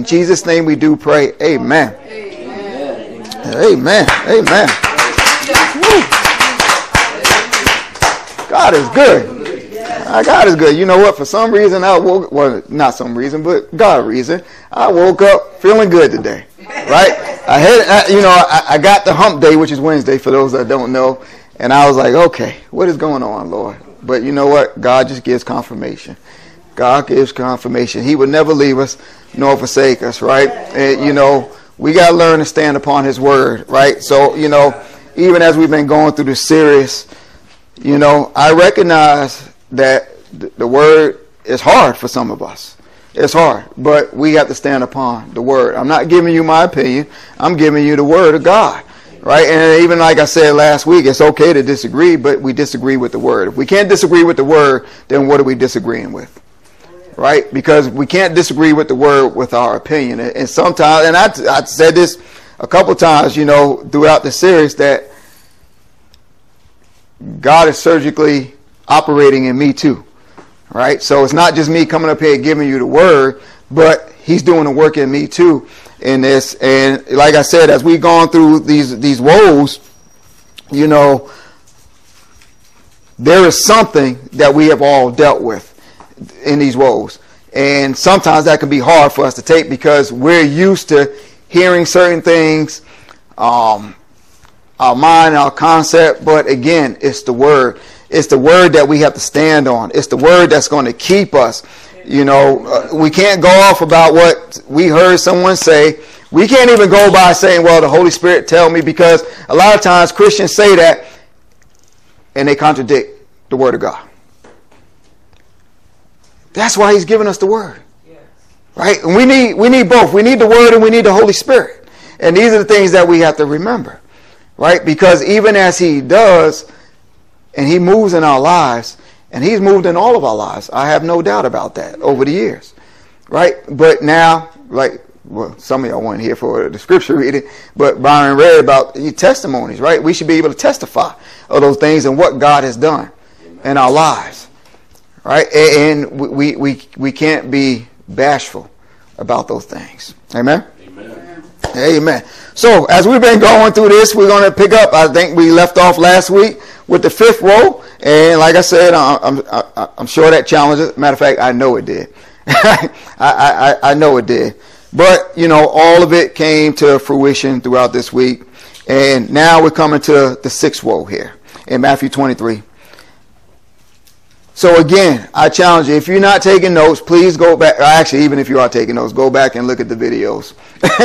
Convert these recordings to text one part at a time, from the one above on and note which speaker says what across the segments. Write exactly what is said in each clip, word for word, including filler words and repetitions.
Speaker 1: In Jesus' name we do pray. Amen. Amen. Amen. Amen. Woo. God is good. God is good. You know what? For some reason, I woke, well, not some reason, but God reason, I woke up feeling good today. Right? I had, I, you know, I, I got the hump day, which is Wednesday, for those that don't know. And I was like, okay, what is going on, Lord? But you know what? God just gives confirmation. God gives confirmation. He would never leave us nor forsake us, right? And, you know, we got to learn to stand upon his word, right? So, you know, even as we've been going through this series, you know, I recognize that the word is hard for some of us. It's hard, but we have to stand upon the word. I'm not giving you my opinion. I'm giving you the word of God, right? And even like I said last week, it's okay to disagree, but we disagree with the word. If we can't disagree with the word, then what are we disagreeing with? Right? Because we can't disagree with the word with our opinion. And sometimes, and I, I said this a couple times, you know, throughout the series, that God is surgically operating in me too. Right? So it's not just me coming up here giving you the word, but he's doing the work in me too in this. And like I said, as we've gone through these, these woes, you know, there is something that we have all dealt with in these woes. And sometimes that can be hard for us to take because we're used to hearing certain things, um, our mind, our concept. But again, it's the word. It's the word that we have to stand on. It's the word that's going to keep us. You know, uh, we can't go off about what we heard someone say. We can't even go by saying, well, the Holy Spirit tell me, because a lot of times Christians say that and they contradict the word of God. That's why he's given us the word. Yes. Right? And we need we need both. We need the word and we need the Holy Spirit. And these are the things that we have to remember. Right? Because even as he does, and he moves in our lives, and he's moved in all of our lives, I have no doubt about that over the years. Right? But now, like, well, some of y'all weren't here for the scripture reading, but Byron read about your testimonies, right? We should be able to testify of those things and what God has done in our lives. Right? And we, we, we can't be bashful about those things. Amen? Amen. Amen. So as we've been going through this, we're going to pick up, I think we left off last week with the fifth woe. And like I said, I'm, I'm, I'm sure that challenges. Matter of fact, I know it did. I, I, I know it did. But, you know, all of it came to fruition throughout this week. And now we're coming to the sixth woe here in Matthew twenty-three. So again, I challenge you, if you're not taking notes, please go back. Actually, even if you are taking notes, go back and look at the videos.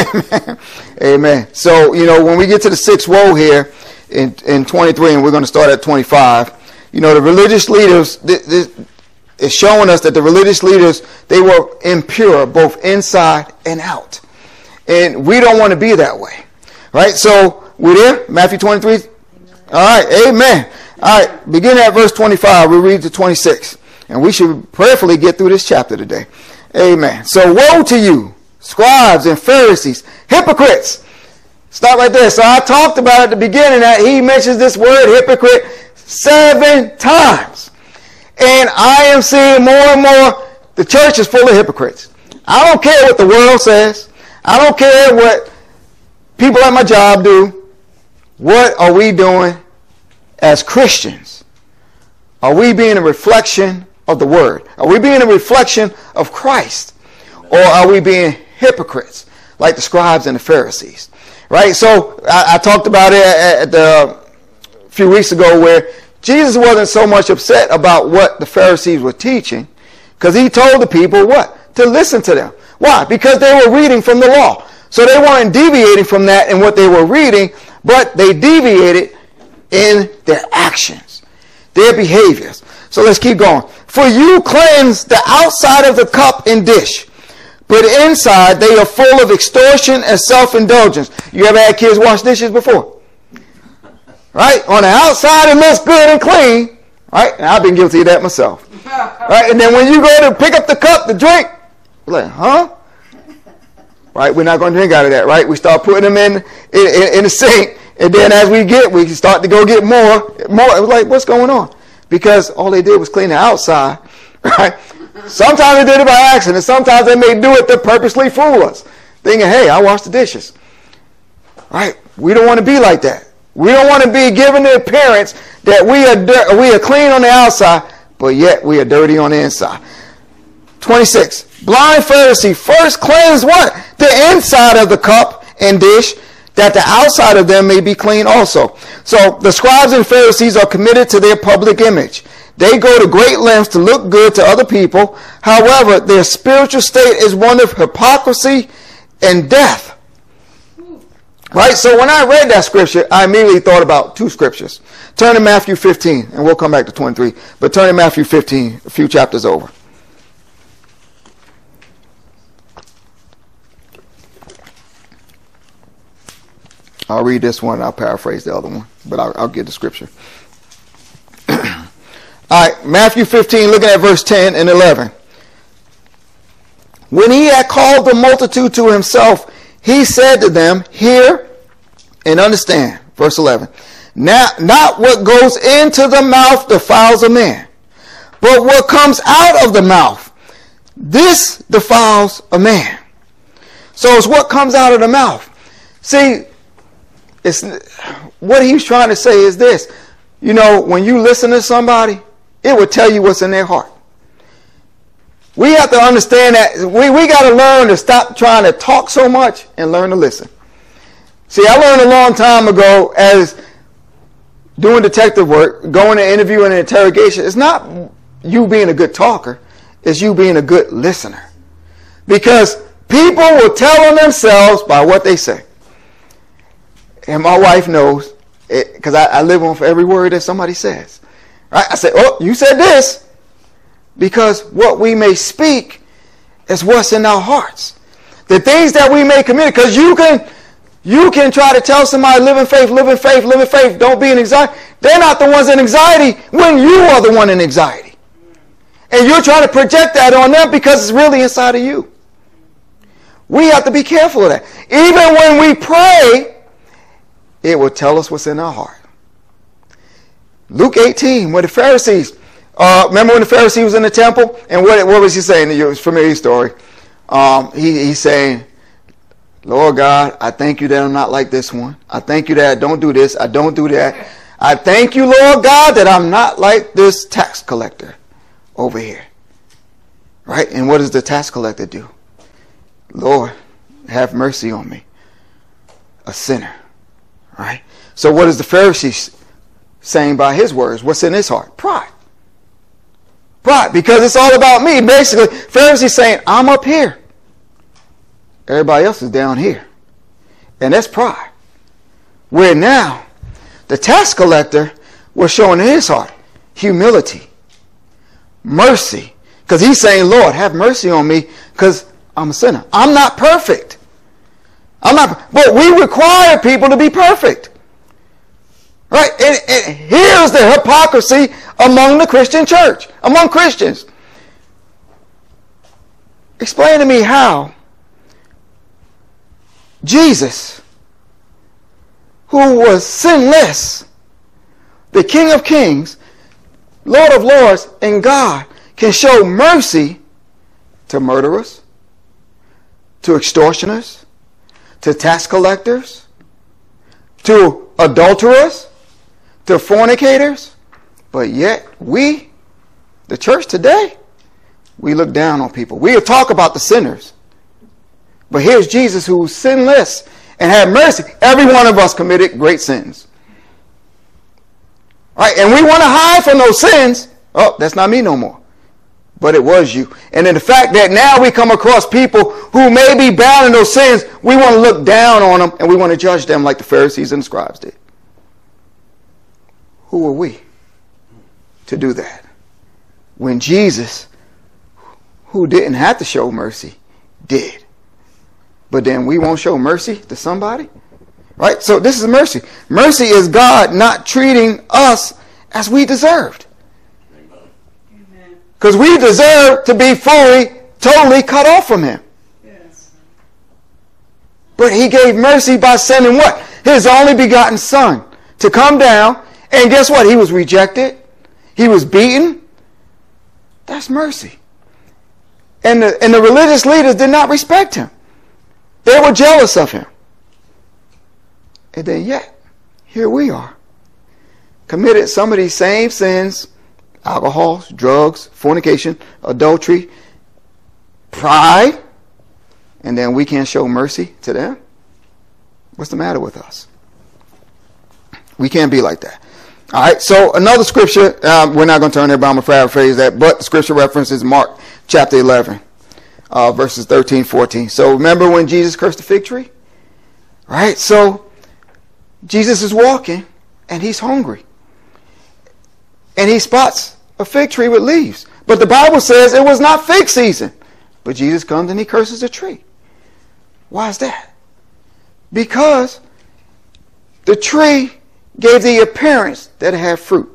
Speaker 1: Amen. So, you know, when we get to the sixth woe here in, in twenty-three, and we're going to start at twenty-five, you know, the religious leaders, this, this is showing us that the religious leaders, they were impure, both inside and out. And we don't want to be that way. Right? So, we're there? Matthew twenty-three? All right. Amen. All right, beginning at verse twenty-five, we read to twenty-six. And we should prayerfully get through this chapter today. Amen. So woe to you, scribes and Pharisees, hypocrites. Stop right there. So I talked about at the beginning that he mentions this word hypocrite seven times. And I am seeing more and more the church is full of hypocrites. I don't care what the world says. I don't care what people at my job do. What are we doing? As Christians, are we being a reflection of the word? Are we being a reflection of Christ? Or are we being hypocrites like the scribes and the Pharisees? Right? So I, I talked about it at the, a few weeks ago where Jesus wasn't so much upset about what the Pharisees were teaching because he told the people what? To listen to them. Why? Because they were reading from the law. So they weren't deviating from that in what they were reading, but they deviated in their actions, their behaviors. So let's keep going. For you cleanse the outside of the cup and dish, but inside they are full of extortion and self-indulgence. You ever had kids wash dishes before? Right? On the outside it looks good and clean. Right? And I've been guilty of that myself. Right? And then when you go to pick up the cup to drink, you're like, huh? Right? We're not going to drink out of that, right? We start putting them in, in, in, in the sink. And then as we get, we start to go get more, more. It was like, what's going on? Because all they did was clean the outside, right? Sometimes they did it by accident. Sometimes they may do it to purposely fool us, thinking, hey, I wash the dishes. Right? We don't want to be like that. We don't want to be given the appearance that we are dir- we are clean on the outside, but yet we are dirty on the inside. twenty-six. Blind Pharisee, first cleanse what? The inside of the cup and dish, that the outside of them may be clean also. So the scribes and Pharisees are committed to their public image. They go to great lengths to look good to other people. However, their spiritual state is one of hypocrisy and death. Right? So when I read that scripture, I immediately thought about two scriptures. Turn to Matthew fifteen, and we'll come back to twenty-three. But turn to Matthew fifteen, a few chapters over. I'll read this one and I'll paraphrase the other one, but I'll, I'll get the scripture. All right, Matthew fifteen, looking at verse ten and eleven. When he had called the multitude to himself, he said to them, hear and understand. Verse eleven. Now, not what goes into the mouth defiles a man, but what comes out of the mouth, this defiles a man. So it's what comes out of the mouth. See, it's what he's trying to say is this. You know, when you listen to somebody, it will tell you what's in their heart. We have to understand that we, we got to learn to stop trying to talk so much and learn to listen. See, I learned a long time ago as doing detective work, going to interview and interrogation. It's not you being a good talker. It's you being a good listener. Because people will tell on themselves by what they say. And my wife knows, because I, I live on for every word that somebody says. Right? I say, oh, you said this. Because what we may speak is what's in our hearts. The things that we may commit. Because you can, you can try to tell somebody, live in faith, live in faith, live in faith. Don't be in anxiety. They're not the ones in anxiety when you are the one in anxiety. And you're trying to project that on them because it's really inside of you. We have to be careful of that. Even when we pray, it will tell us what's in our heart. Luke eighteen, where the Pharisees, uh, remember when the Pharisee was in the temple? And what, what was he saying? It's a familiar story. Um, he, he's saying, Lord God, I thank you that I'm not like this one. I thank you that I don't do this. I don't do that. I thank you, Lord God, that I'm not like this tax collector over here. Right? And what does the tax collector do? Lord, have mercy on me, a sinner. Right? So what is the Pharisee saying by his words? What's in his heart? Pride. Pride, because it's all about me. Basically, Pharisee saying, I'm up here. Everybody else is down here. And that's pride. Where now, the tax collector was showing in his heart humility, mercy. Because he's saying, Lord, have mercy on me because I'm a sinner. I'm not perfect. I'm not, but we require people to be perfect. Right? And, and here's the hypocrisy among the Christian church, among Christians. Explain to me how Jesus, who was sinless, the King of Kings, Lord of Lords, and God, can show mercy to murderers, to extortioners, to tax collectors, to adulterers, to fornicators. But yet we, the church today, we look down on people. We talk about the sinners. But here's Jesus who's sinless and had mercy. Every one of us committed great sins. Right? And we want to hide from those sins. Oh, that's not me no more. But it was you. And in the fact that now we come across people who may be bound in those sins, we want to look down on them and we want to judge them like the Pharisees and the scribes did. Who are we to do that? When Jesus, who didn't have to show mercy, did. But then we won't show mercy to somebody? Right? So this is mercy. Mercy is God not treating us as we deserved. Because we deserve to be fully, totally cut off from him. Yes. But he gave mercy by sending what? His only begotten son to come down. And guess what? He was rejected. He was beaten. That's mercy. And the, and the religious leaders did not respect him. They were jealous of him. And then yet, here we are, committed some of these same sins: alcohol, drugs, fornication, adultery, pride, and then we can't show mercy to them? What's the matter with us? We can't be like that. All right, so another scripture, um, we're not going to turn there, but I'm going to paraphrase that, but the scripture reference is Mark chapter eleven, uh, verses thirteen, fourteen. So remember when Jesus cursed the fig tree? Right, so Jesus is walking, and he's hungry. And he spots a fig tree with leaves. But the Bible says it was not fig season. But Jesus comes and he curses the tree. Why is that? Because the tree gave the appearance that it had fruit.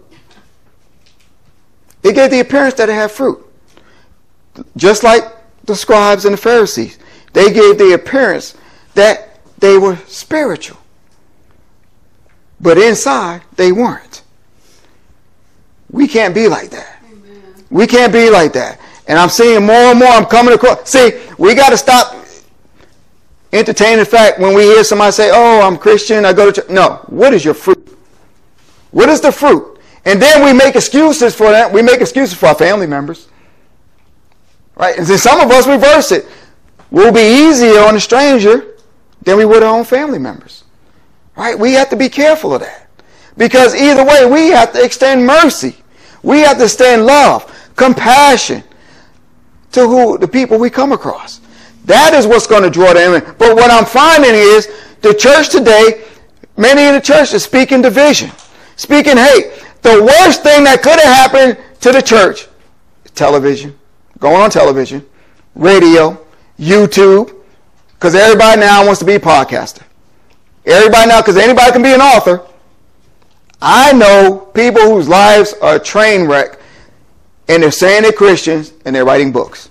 Speaker 1: It gave the appearance that it had fruit. Just like the scribes and the Pharisees. They gave the appearance that they were spiritual. But inside, they weren't. We can't be like that. Amen. We can't be like that. And I'm seeing more and more, I'm coming across. See, we got to stop entertaining the fact when we hear somebody say, oh, I'm Christian, I go to church. No, what is your fruit? What is the fruit? And then we make excuses for that. We make excuses for our family members. Right? And then some of us reverse it. We'll be easier on a stranger than we would our own family members. Right? We have to be careful of that. Because either way, we have to extend mercy. We have to extend love, compassion to who the people we come across. That is what's going to draw them in. But what I'm finding is the church today, many in the church are speaking division. Speaking hate. The worst thing that could have happened to the church is television, going on television, radio, YouTube, because everybody now wants to be a podcaster. Everybody now, because anybody can be an author. I know people whose lives are a train wreck, and they're saying they're Christians, and they're writing books.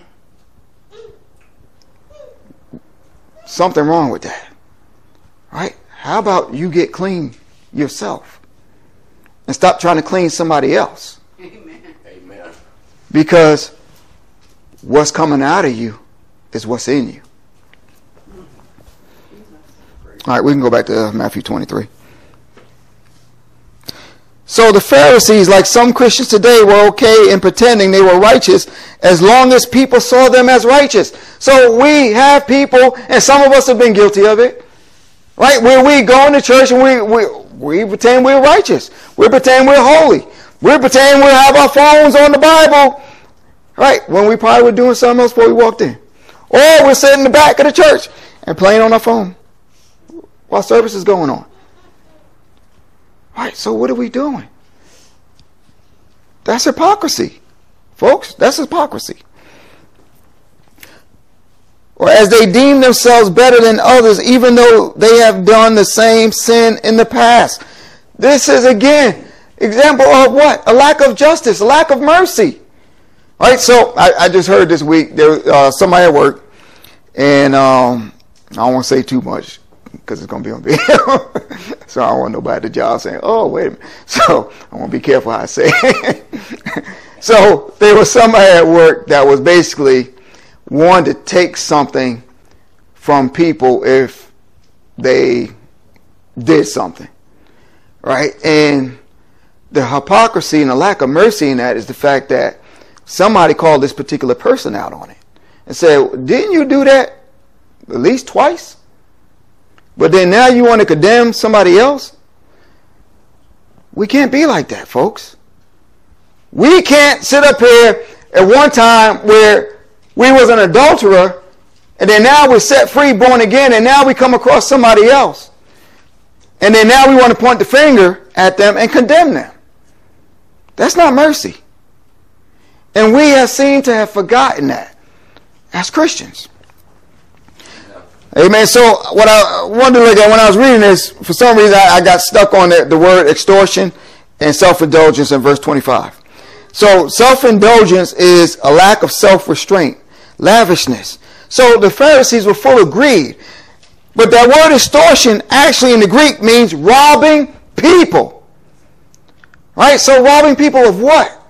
Speaker 1: Something wrong with that. Right? How about you get clean yourself and stop trying to clean somebody else? Amen. Amen. Because what's coming out of you is what's in you. All right, we can go back to Matthew twenty-three. So the Pharisees, like some Christians today, were okay in pretending they were righteous as long as people saw them as righteous. So we have people, and some of us have been guilty of it, right? Where we go into church and we, we, we pretend we're righteous. We pretend we're holy. We pretend we have our phones on the Bible, right? When we probably were doing something else before we walked in. Or we're sitting in the back of the church and playing on our phone while service is going on. Right, so what are we doing? That's hypocrisy. Folks, that's hypocrisy. Or as they deem themselves better than others, even though they have done the same sin in the past. This is, again, example of what? A lack of justice, a lack of mercy. All right, so I, I just heard this week, there uh, somebody at work, and um, I don't want to say too much, because it's going to be on video. So I don't want nobody at the job saying, oh, wait a minute. So I want to be careful how I say it. So there was somebody at work that was basically wanted to take something from people if they did something. Right? And the hypocrisy and the lack of mercy in that is the fact that somebody called this particular person out on it and said, didn't you do that at least twice? But then now you want to condemn somebody else? We can't be like that, folks. We can't sit up here at one time where we was an adulterer, and then now we're set free, born again, and now we come across somebody else. And then now we want to point the finger at them and condemn them. That's not mercy. And we have seemed to have forgotten that as Christians. Amen. So what I wanted to look at when I was reading this, for some reason I, I got stuck on the, the word extortion and self-indulgence in verse twenty-five. So self-indulgence is a lack of self-restraint, lavishness. So the Pharisees were full of greed. But that word extortion actually in the Greek means robbing people. Right? So robbing people of what?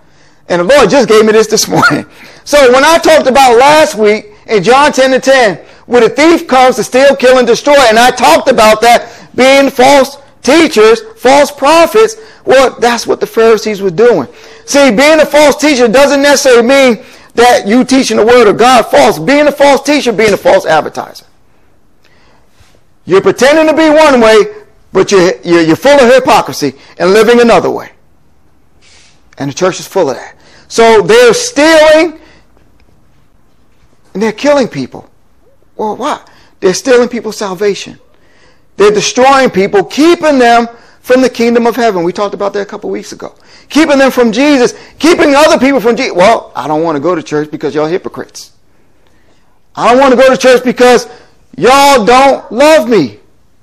Speaker 1: And the Lord just gave me this this morning. So when I talked about last week in John ten and ten, where the thief comes to steal, kill, and destroy, and I talked about that being false teachers, false prophets, well, that's what the Pharisees were doing. See, being a false teacher doesn't necessarily mean that you teaching the word of God false. Being a false teacher, being a false advertiser. You're pretending to be one way, but you're, you're, you're full of hypocrisy and living another way. And the church is full of that. So they're stealing and they're killing people. Well, why? They're stealing people's salvation. They're destroying people, keeping them from the kingdom of heaven. We talked about that a couple weeks ago. Keeping them from Jesus, keeping other people from Jesus. Well, I don't want to go to church because y'all hypocrites. I don't want to go to church because y'all don't love me.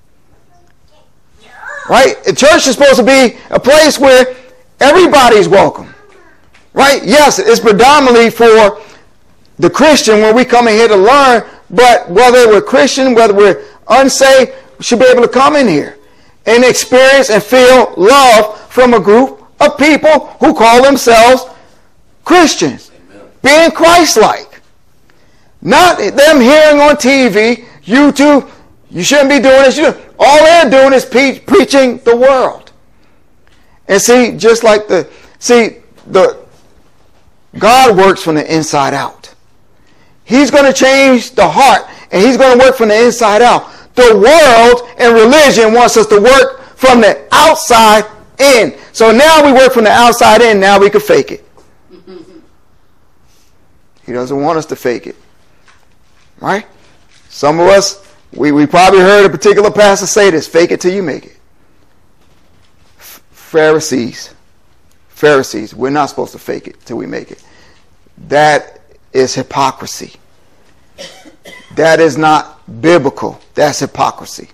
Speaker 1: Right? The church is supposed to be a place where everybody's welcome. Right? Yes, it's predominantly for the Christian when we come in here to learn, but whether we're Christian, whether we're unsaved, we should be able to come in here and experience and feel love from a group of people who call themselves Christians. Amen. Being Christ-like. Not them hearing on T V, YouTube, you shouldn't be doing this. All they're doing is pre- preaching the world. And see, just like the, see, the God works from the inside out. He's going to change the heart, and he's going to work from the inside out. The world and religion wants us to work from the outside in. So now we work from the outside in, now we can fake it. He doesn't want us to fake it. Right? Some of us, we, we probably heard a particular pastor say this, fake it till you make it. F- Pharisees. Pharisees, we're not supposed to fake it till we make it. That is hypocrisy. That is not biblical. That's hypocrisy.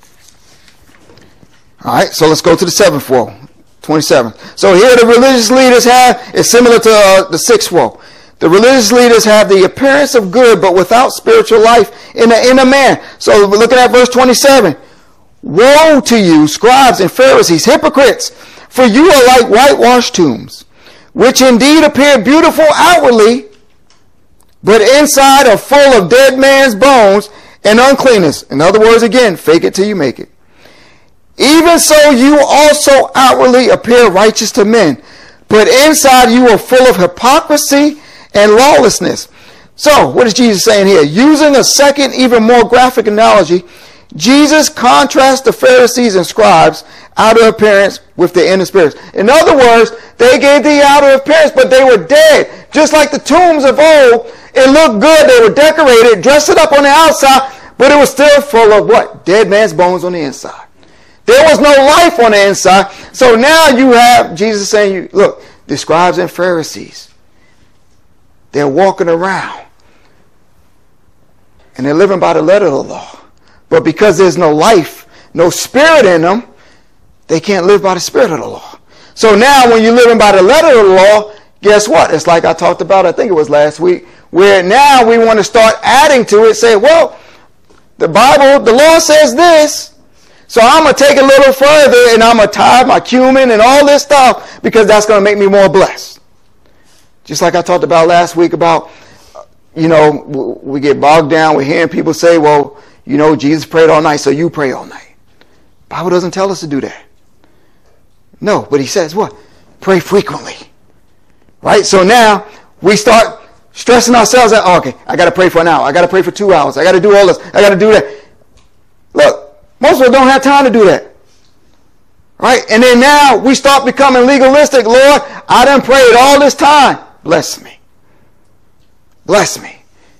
Speaker 1: All right, so let's go to the seventh woe, twenty-seven. So here the religious leaders have, it's similar to uh, the sixth woe. The religious leaders have the appearance of good, but without spiritual life in the inner man. So we're looking at verse twenty-seven. Woe to you, scribes and Pharisees, hypocrites, for you are like whitewashed tombs, which indeed appear beautiful outwardly, but inside are full of dead man's bones and uncleanness. In other words, again, fake it till you make it. Even so you also outwardly appear righteous to men, but inside you are full of hypocrisy and lawlessness. So, what is Jesus saying here? Using a second, even more graphic analogy, Jesus contrasts the Pharisees and scribes' outer appearance with the inner spirits. In other words, they gave the outer appearance, but they were dead. Just like the tombs of old, it looked good. They were decorated, dressed it up on the outside, but it was still full of what? Dead man's bones on the inside. There was no life on the inside. So now you have Jesus saying, "You look, the scribes and Pharisees, they're walking around and they're living by the letter of the law. But because there's no life, no spirit in them, they can't live by the spirit of the law. So now when you're living by the letter of the law, guess what? It's like I talked about, I think it was last week, where now we want to start adding to it, say, well, the Bible, the law says this, so I'm going to take it a little further and I'm going to tithe my cumin and all this stuff because that's going to make me more blessed. Just like I talked about last week about, you know, we get bogged down with hearing people say, well, you know, Jesus prayed all night, so you pray all night. The Bible doesn't tell us to do that. No, but he says what? Pray frequently. Right? So now we start stressing ourselves out. Oh, okay, I got to pray for an hour. I got to pray for two hours. I got to do all this. I got to do that. Look, most of us don't have time to do that. Right? And then now we start becoming legalistic. Lord, I done prayed all this time. Bless me. Bless me.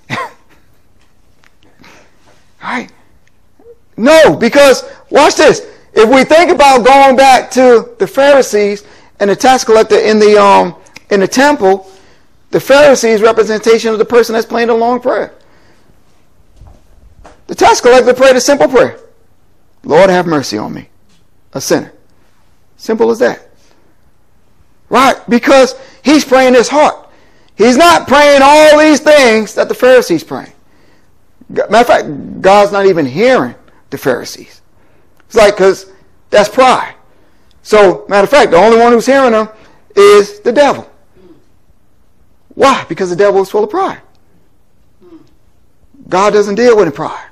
Speaker 1: Right? No, because watch this. If we think about going back to the Pharisees and the tax collector in the um in the temple, the Pharisees representation of the person that's praying a long prayer. The tax collector prayed a simple prayer. Lord, have mercy on me, a sinner. Simple as that. Right? Because he's praying his heart. He's not praying all these things that the Pharisees praying. Matter of fact, God's not even hearing the Pharisees. It's like, because that's pride. So, matter of fact, the only one who's hearing them is the devil. Why? Because the devil is full of pride. God doesn't deal with pride.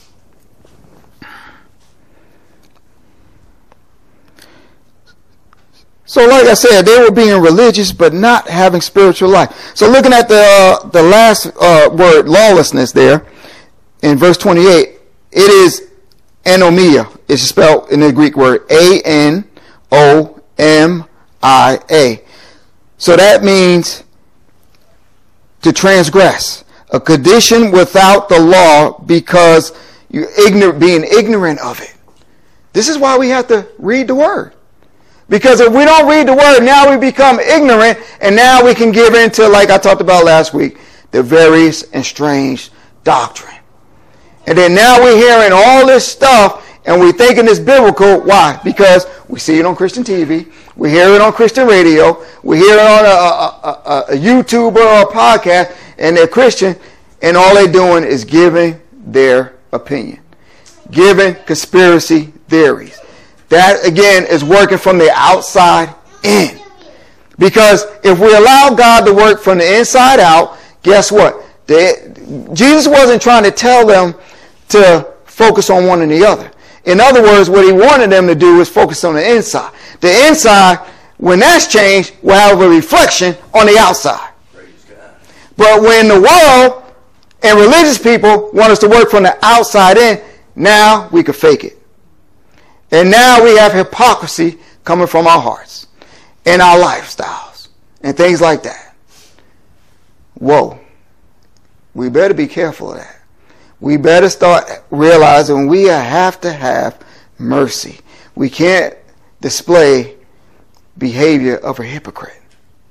Speaker 1: So like I said, they were being religious but not having spiritual life. So looking at the uh, the last uh, word, lawlessness, there in verse twenty-eight, it is anomia. It's spelled in the Greek word A N O M I A. So that means to transgress, a condition without the law because you're ignorant, being ignorant of it. This is why we have to read the word. Because if we don't read the word, now we become ignorant, and now we can give in to, like I talked about last week, the various and strange doctrine. And then now we're hearing all this stuff, and we're thinking it's biblical. Why? Because we see it on Christian T V, we hear it on Christian radio, we hear it on a, a, a, a YouTuber or a podcast, and they're Christian, and all they're doing is giving their opinion, giving conspiracy theories. That, again, is working from the outside in. Because if we allow God to work from the inside out, guess what? The, Jesus wasn't trying to tell them to focus on one and the other. In other words, what he wanted them to do was focus on the inside. The inside, when that's changed, will have a reflection on the outside. But when the world and religious people want us to work from the outside in, now we can fake it. And now we have hypocrisy coming from our hearts and our lifestyles and things like that. Whoa. We better be careful of that. We better start realizing we have to have mercy. We can't display behavior of a hypocrite.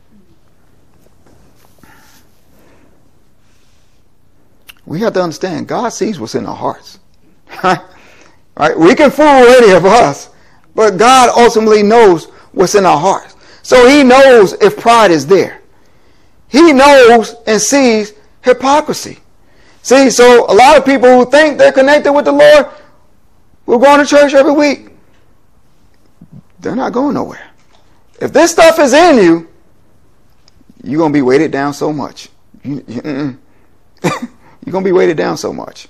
Speaker 1: We have to understand God sees what's in our hearts. Right? We can fool any of us, but God ultimately knows what's in our hearts. So he knows if pride is there. He knows and sees hypocrisy. See, so a lot of people who think they're connected with the Lord, we're going to church every week. They're not going nowhere. If this stuff is in you, you're going to be weighted down so much. You, you, you're going to be weighted down so much.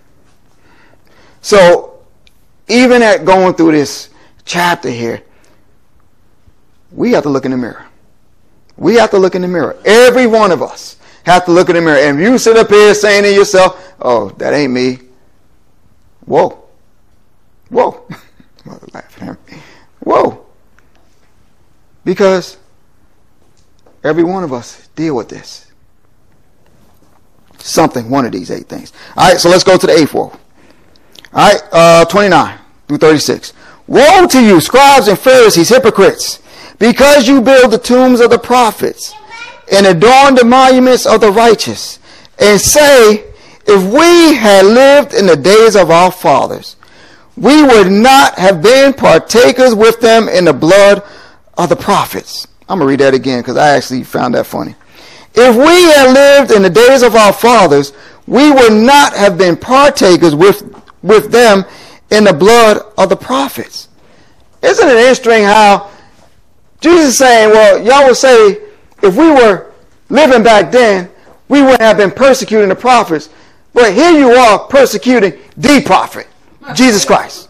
Speaker 1: So, even at going through this chapter here, we have to look in the mirror. We have to look in the mirror. Every one of us have to look in the mirror. And if you sit up here saying to yourself, oh, that ain't me. Whoa. Whoa. Mother laughing at me. Whoa. Because every one of us deal with this. Something, one of these eight things. All right, so let's go to the eighth woe. All right, uh, twenty-nine through thirty-six. Woe to you, scribes and Pharisees, hypocrites, because you build the tombs of the prophets and adorn the monuments of the righteous, and say, if we had lived in the days of our fathers, we would not have been partakers with them in the blood of the prophets. I'm going to read that again because I actually found that funny. If we had lived in the days of our fathers, we would not have been partakers with with them in the blood of the prophets. Isn't it interesting how Jesus is saying, well, y'all would say if we were living back then, we wouldn't have been persecuting the prophets. But here you are persecuting the prophet, Jesus Christ.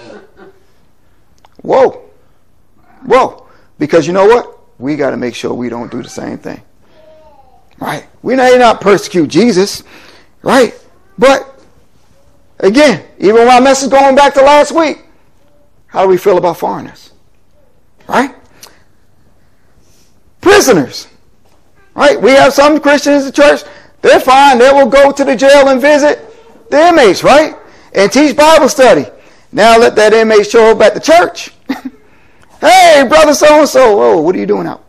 Speaker 1: Whoa. Whoa. Because you know what? We got to make sure we don't do the same thing. Right? We may not persecute Jesus. Right? But again, even my message going back to last week, how do we feel about foreigners? Right? Prisoners. Right? We have some Christians in the church, they're fine. They will go to the jail and visit the inmates, right? And teach Bible study. Now let that inmate show up at the church. Hey, brother so-and-so. Whoa, what are you doing out?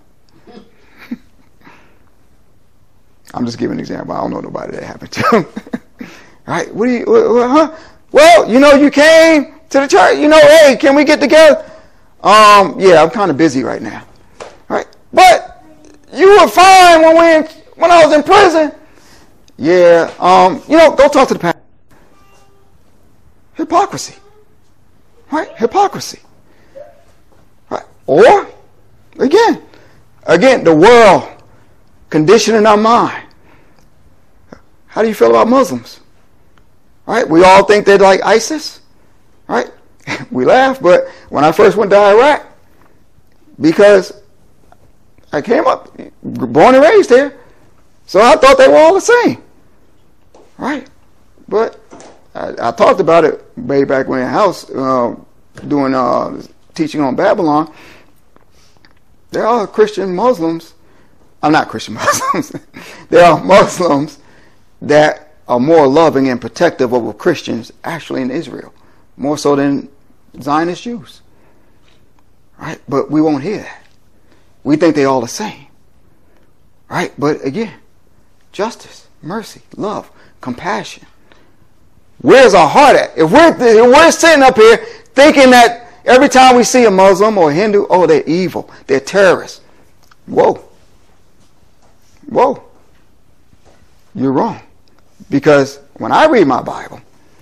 Speaker 1: I'm just giving an example. I don't know nobody that happened to. Right? What do you, uh, huh? Well, you know, you came to the church. You know, hey, can we get together? Um, yeah, I'm kind of busy right now. Right? But you were fine when we when I was in prison. Yeah, um, you know, go talk to the pastor. Hypocrisy. Right? Hypocrisy. Right? Or, again, again, the world conditioning our mind. How do you feel about Muslims? Right? We all think they're like ISIS. Right? We laugh, but when I first went to Iraq, because I came up, born and raised here, so I thought they were all the same. Right? But I, I talked about it way back when in the house, uh, doing uh, teaching on Babylon. There are Christian Muslims. I'm not Christian Muslims. There are Muslims that are more loving and protective of Christians actually in Israel, more so than Zionist Jews. Right? But we won't hear that. We think they're all the same. Right? But again, justice, mercy, love, compassion. Where's our heart at? If we're, if we're sitting up here thinking that every time we see a Muslim or a Hindu, oh, they're evil, they're terrorists. Whoa. Whoa. You're wrong. Because when I read my Bible,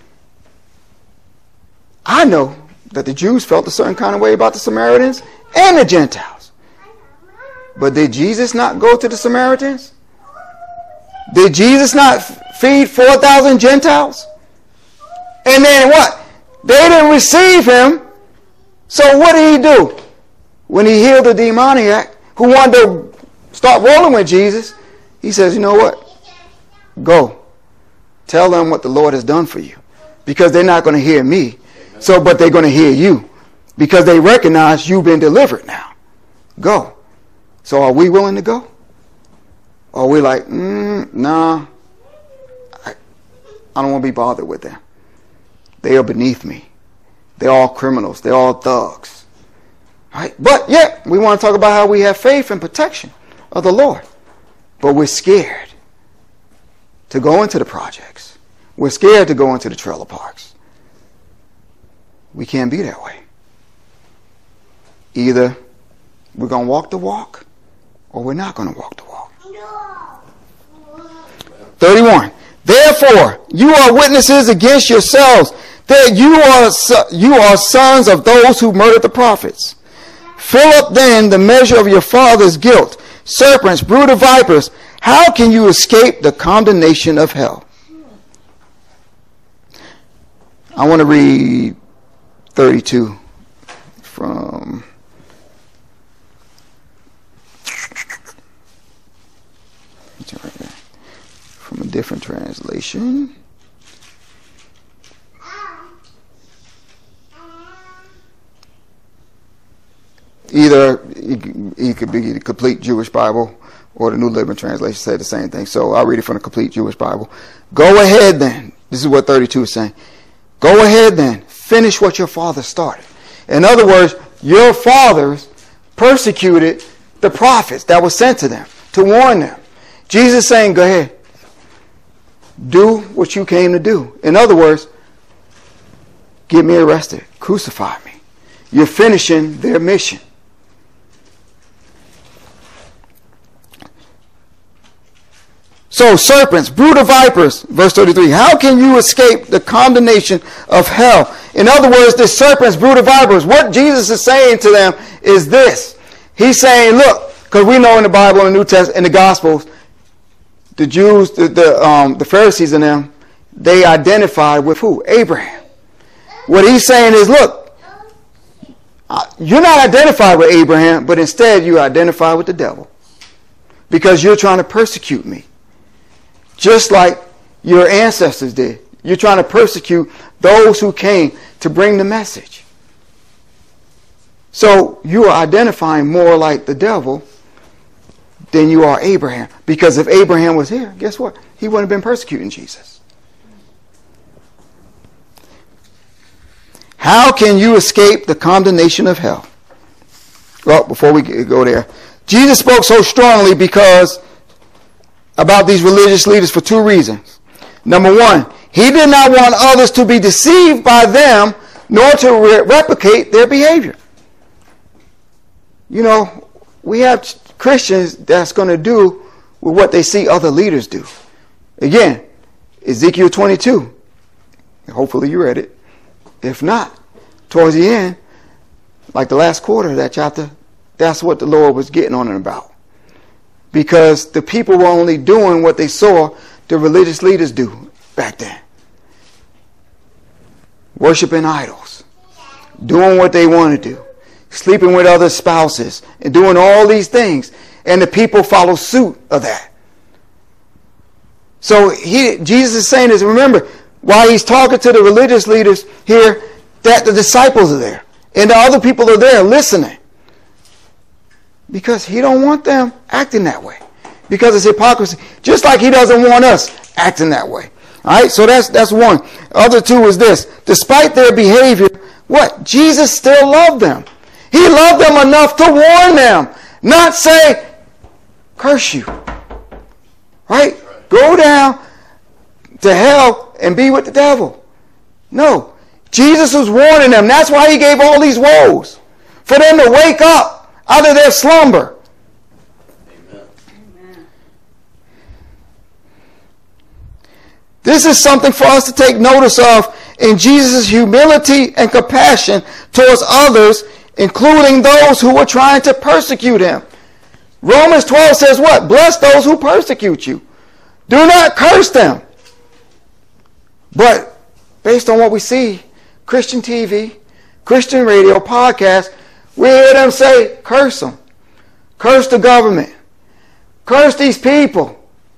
Speaker 1: I know that the Jews felt a certain kind of way about the Samaritans and the Gentiles. But did Jesus not go to the Samaritans? Did Jesus not feed four thousand Gentiles? And then what? They didn't receive him. So what did he do? When he healed the demoniac who wanted to start rolling with Jesus, he says, you know what? Go. Tell them what the Lord has done for you. Because they're not going to hear me. So, but they're going to hear you. Because they recognize you've been delivered now. Go. So are we willing to go? Or are we like, mm, nah, I, I don't want to be bothered with them. They are beneath me. They're all criminals. They're all thugs. Right? But yeah, we want to talk about how we have faith and protection of the Lord. But we're scared to go into the projects. We're scared to go into the trailer parks. We can't be that way. Either we're going to walk the walk or we're not going to walk the walk. thirty-one. Therefore, you are witnesses against yourselves that you are, you are sons of those who murdered the prophets. Fill up then the measure of your father's guilt. Serpents, brood of vipers, how can you escape the condemnation of hell? I want to read thirty-two from from a different translation. Either it could be the complete Jewish Bible or the New Living Translation say the same thing. So I'll read it from the complete Jewish Bible. Go ahead then. This is what thirty-two is saying. Go ahead then. Finish what your father started. In other words, your fathers persecuted the prophets that were sent to them to warn them. Jesus saying, go ahead. Do what you came to do. In other words, get me arrested. Crucify me. You're finishing their mission. So serpents, brood of vipers, verse thirty-three, how can you escape the condemnation of hell? In other words, the serpents, brood of vipers, what Jesus is saying to them is this. He's saying, look, because we know in the Bible, in the New Testament, in the Gospels, the Jews, the, the, um, the Pharisees and them, they identified with who? Abraham. What he's saying is, look, you're not identified with Abraham, but instead you identify with the devil. Because you're trying to persecute me. Just like your ancestors did. You're trying to persecute those who came to bring the message. So you are identifying more like the devil than you are Abraham. Because if Abraham was here, guess what? He wouldn't have been persecuting Jesus. How can you escape the condemnation of hell? Well, before we go there, Jesus spoke so strongly because about these religious leaders for two reasons. Number one, he did not want others to be deceived by them, nor to re- replicate their behavior. You know, we have Christians that's going to do with what they see other leaders do. Again, Ezekiel twenty-two. Hopefully you read it. If not, towards the end, like the last quarter of that chapter, that's what the Lord was getting on and about. because the people were only doing what they saw the religious leaders do back then. Worshiping idols, doing what they want to do, sleeping with other spouses, and doing all these things. And the people follow suit of that. So he, Jesus is saying this, remember, while he's talking to the religious leaders here, that the disciples are there. And the other people are there listening. Because he don't want them acting that way. Because it's hypocrisy. Just like he doesn't want us acting that way. All right, so that's that's one. Other two is this. Despite their behavior, what? Jesus still loved them. He loved them enough to warn them. Not say, curse you. Right? Go down to hell and be with the devil. No. Jesus was warning them. That's why he gave all these woes. For them to wake up out of their slumber. Amen. This is something for us to take notice of in Jesus' humility and compassion towards others, including those who were trying to persecute him. Romans twelve says what? Bless those who persecute you. Do not curse them. But based on what we see, Christian T V, Christian radio, podcasts, we hear them say, curse them. Curse the government. Curse these people.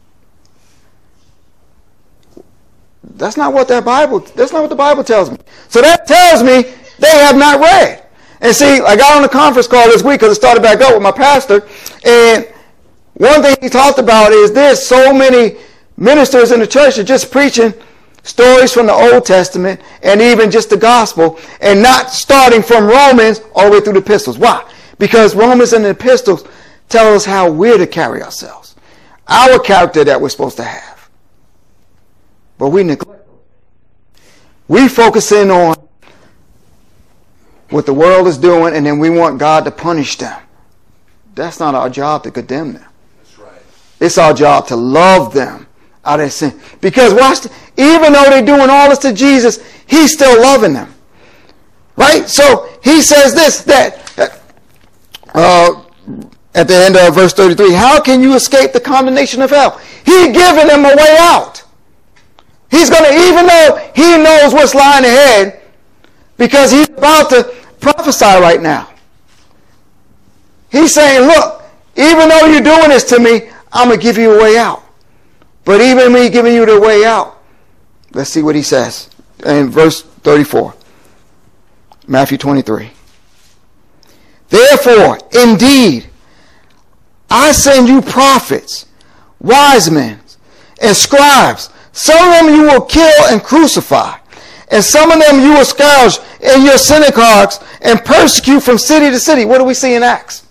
Speaker 1: That's not what that Bible, that's not what the Bible tells me. So that tells me they have not read. And see, I got on a conference call this week because it started back up with my pastor. And one thing he talked about is this: so many ministers in the church are just preaching stories from the Old Testament and even just the gospel, and not starting from Romans all the way through the epistles. Why? Because Romans and the epistles tell us how we're to carry ourselves. Our character that we're supposed to have. But we neglect. We focus in on what the world is doing, and then we want God to punish them. That's not our job to condemn them. That's right. It's our job to love them out of sin. Because watch, the, even though they're doing all this to Jesus, he's still loving them. Right? So he says this, that uh, at the end of verse thirty-three, how can you escape the condemnation of hell? He's giving them a way out. He's going to, even though he knows what's lying ahead, because he's about to prophesy right now. He's saying, look, even though you're doing this to me, I'm going to give you a way out. But even me giving you the way out, let's see what he says in verse thirty-four. Matthew twenty-three. Therefore, indeed, I send you prophets, wise men, and scribes. Some of them you will kill and crucify, and some of them you will scourge in your synagogues and persecute from city to city. What do we see in Acts?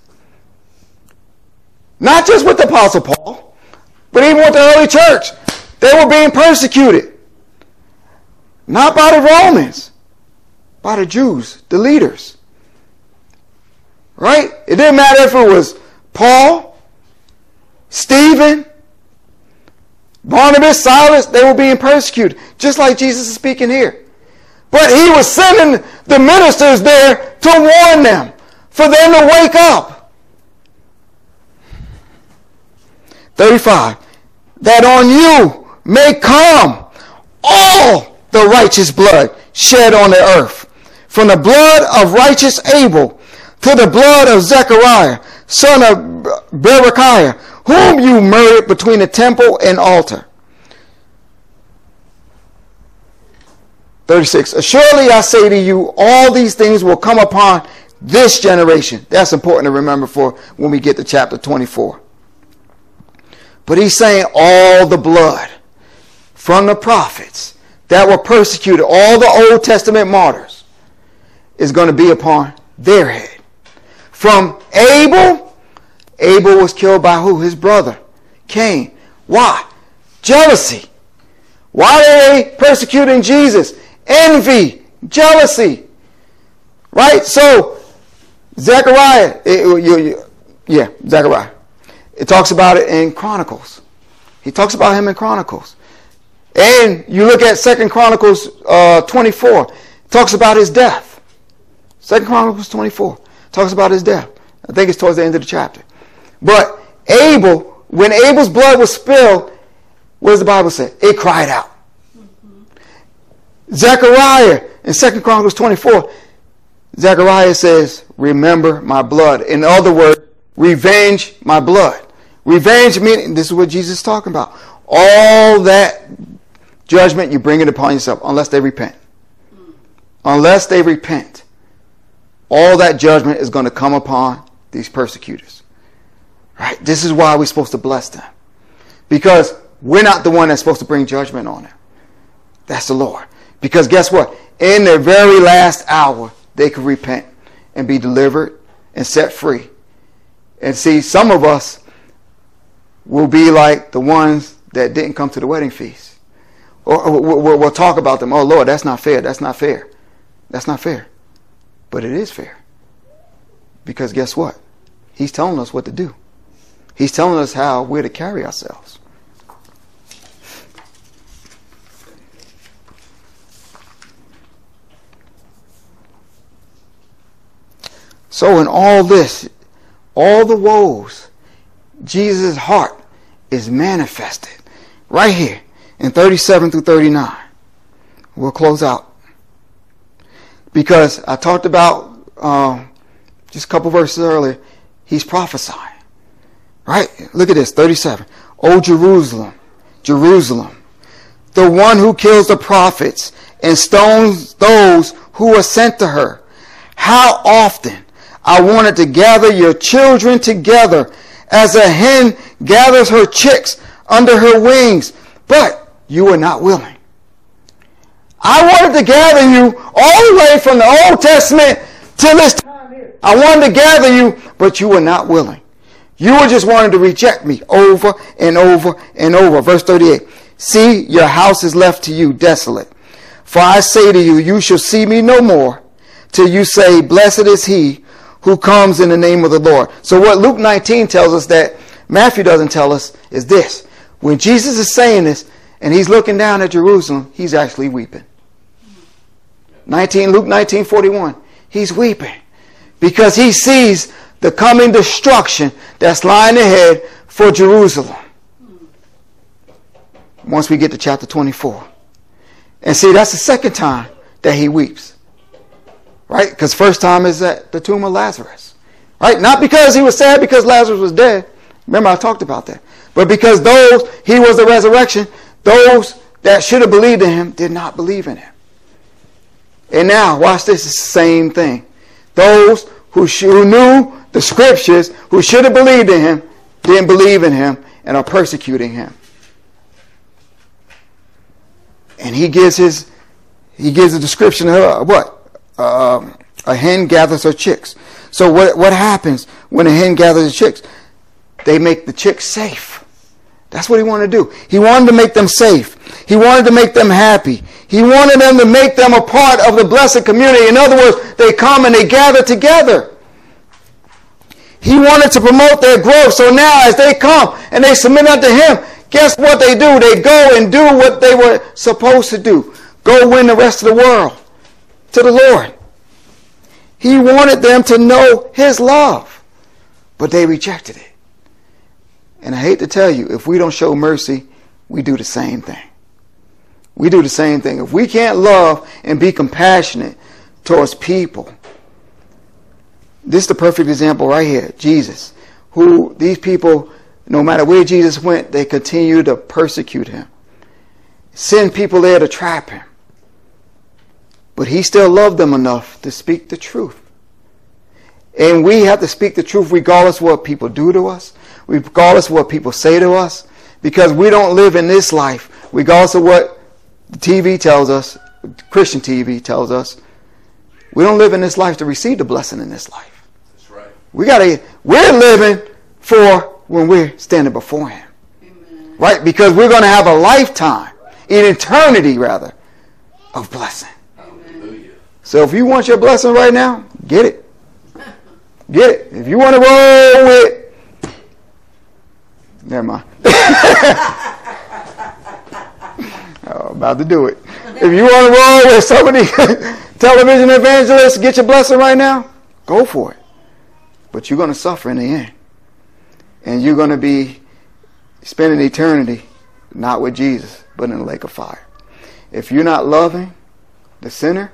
Speaker 1: Not just with the Apostle Paul, but even with the early church. They were being persecuted. Not by the Romans, by the Jews, the leaders. Right? It didn't matter if it was Paul, Stephen, Barnabas, Silas, they were being persecuted. Just like Jesus is speaking here. But he was sending the ministers there to warn them, for them to wake up. thirty-five. That on you may come all the righteous blood shed on the earth, from the blood of righteous Abel to the blood of Zechariah, son of Berechiah, whom you murdered between the temple and altar. thirty-six. Assuredly I say to you, all these things will come upon this generation. That's important to remember for when we get to chapter twenty-four. But he's saying all the blood from the prophets that were persecuted, all the Old Testament martyrs, is going to be upon their head. From Abel, Abel was killed by who? His brother, Cain. Why? Jealousy. Why are they persecuting Jesus? Envy, jealousy. Right? So, Zechariah, it, you, you, yeah, Zechariah. It talks about it in Chronicles. He talks about him in Chronicles. And you look at Second Chronicles uh, twenty-four. It talks about his death. Second Chronicles twenty-four talks about his death. I think it's towards the end of the chapter. But Abel When Abel's blood was spilled, what does the Bible say? It cried out. Mm-hmm. Zechariah in Second Chronicles twenty-four, Zechariah says, remember my blood. In other words, revenge my blood. Revenge meaning, this is what Jesus is talking about. All that judgment, you bring it upon yourself unless they repent. Mm. Unless they repent. All that judgment is going to come upon these persecutors. Right? This is why we're supposed to bless them. Because we're not the one that's supposed to bring judgment on them. That's the Lord. Because guess what? In their very last hour, they could repent and be delivered and set free. And see, some of us will be like the ones that didn't come to the wedding feast. Or, or we'll, we'll talk about them. Oh, Lord, that's not fair. That's not fair. That's not fair. But it is fair. Because guess what? He's telling us what to do. He's telling us how we're to carry ourselves. So in all this, all the woes, Jesus' heart is manifested right here in thirty-seven through thirty-nine. We'll close out. Because I talked about um, just a couple verses earlier, he's prophesying. Right? Look at this, thirty-seven. O Jerusalem, Jerusalem, the one who kills the prophets and stones those who are sent to her. How often I wanted to gather your children together as a hen gathers her chicks under her wings, but you were not willing. I wanted to gather you all the way from the Old Testament to this time here. I wanted to gather you, but you were not willing. You were just wanting to reject me over and over and over. Verse thirty-eight. See, your house is left to you desolate. For I say to you, you shall see me no more till you say, blessed is he who comes in the name of the Lord. So what Luke nineteen tells us that Matthew doesn't tell us is this. When Jesus is saying this and he's looking down at Jerusalem, he's actually weeping. nineteen Luke nineteen forty-one. He's weeping because he sees the coming destruction that's lying ahead for Jerusalem. Once we get to chapter twenty-four. And see, that's the second time that he weeps. Right? Because first time is at the tomb of Lazarus. Right? Not because he was sad because Lazarus was dead. Remember, I talked about that. But because those, he was the resurrection, those that should have believed in him did not believe in him. And now, watch this, it's the same thing. Those who, sh- who knew the scriptures, who should have believed in him, didn't believe in him and are persecuting him. And he gives his, he gives a description of uh, what? Uh, a hen gathers her chicks. So what, what happens when a hen gathers her chicks? They make the chicks safe. That's what he wanted to do. He wanted to make them safe. He wanted to make them happy. He wanted them to make them a part of the blessed community. In other words, they come and they gather together. He wanted to promote their growth. So now as they come and they submit unto him, guess what they do? They go and do what they were supposed to do. Go win the rest of the world to the Lord. He wanted them to know his love, but they rejected it. And I hate to tell you, if we don't show mercy, we do the same thing. We do the same thing. If we can't love and be compassionate towards people, this is the perfect example right here. Jesus, who these people, no matter where Jesus went, they continue to persecute him. Send people there to trap him. But he still loved them enough to speak the truth. And we have to speak the truth regardless of what people do to us, regardless of what people say to us, because we don't live in this life, regardless of what the T V tells us, Christian T V tells us. We don't live in this life to receive the blessing in this life. That's right. We gotta, we're living for when we're standing before him. Amen. Right? Because we're going to have a lifetime, an eternity rather, of blessing. Hallelujah. So if you want your blessing right now, get it. Get it. If you want to roll with, never mind. Oh, about to do it. If you want to roll with somebody, television evangelists, get your blessing right now, go for it. But you're going to suffer in the end. And you're going to be spending eternity not with Jesus, but in the lake of fire. If you're not loving the sinner,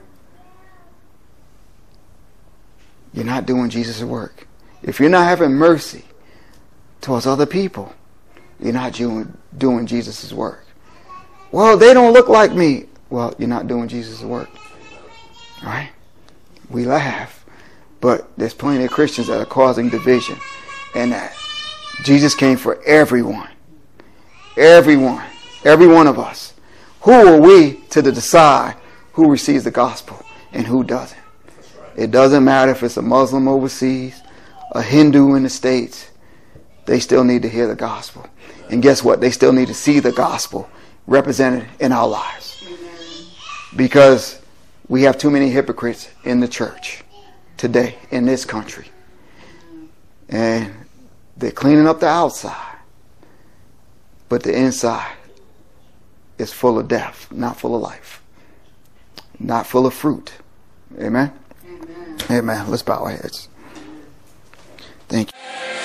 Speaker 1: you're not doing Jesus' work. If you're not having mercy towards other people, you're not doing, doing Jesus' work. Well, they don't look like me. Well, you're not doing Jesus' work. All right? We laugh, but there's plenty of Christians that are causing division, and that Jesus came for everyone. Everyone. Every one of us. Who are we to decide who receives the gospel and who doesn't? It doesn't matter if it's a Muslim overseas, a Hindu in the States. They still need to hear the gospel. And guess what? They still need to see the gospel represented in our lives. Because we have too many hypocrites in the church today in this country. And they're cleaning up the outside, but the inside is full of death, not full of life, not full of fruit. Amen? Amen. Amen. Let's bow our heads. Thank you.